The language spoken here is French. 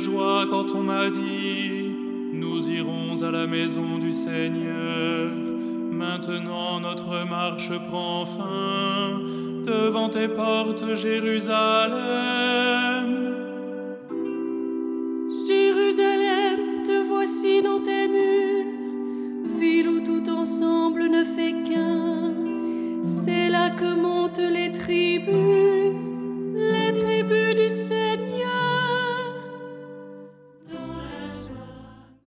joie quand on m'a dit, nous irons à la maison du Seigneur. Maintenant notre marche prend fin devant tes portes, Jérusalem. Jérusalem, te voici dans tes murs, ville où tout ensemble ne fait qu'un. C'est là que montent les tribus.